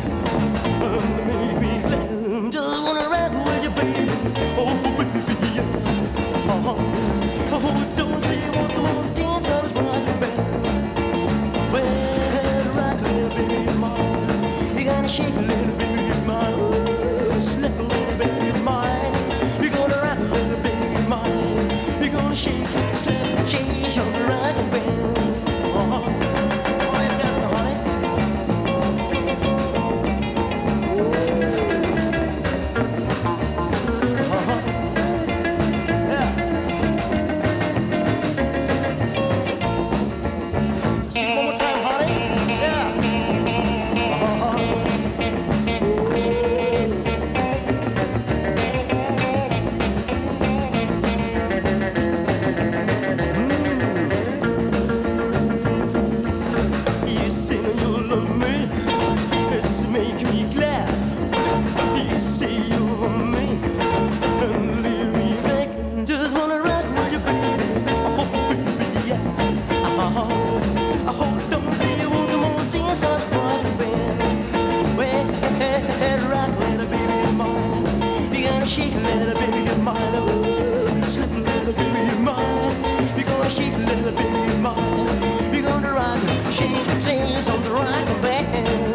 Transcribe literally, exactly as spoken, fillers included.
Make me glad. Just wanna rock with you, baby. Oh, baby, yeah. Uh-huh. Oh, don't say you want to want to dance on this rockin' band. Well, rock, little baby, you're mine. You gotta shake a little baby, you're mine. Ooh, slip a little baby, you're mine. You're gonna rock a little baby, you're mine. You're gonna shake, slip, shake on the rockin' band. Uh-huh. Shake a little baby, you're mine. Oh, slip a little baby, you're mine. You're gonna shake a little baby, you're mine. You're gonna rock, shake, sing on the rock band.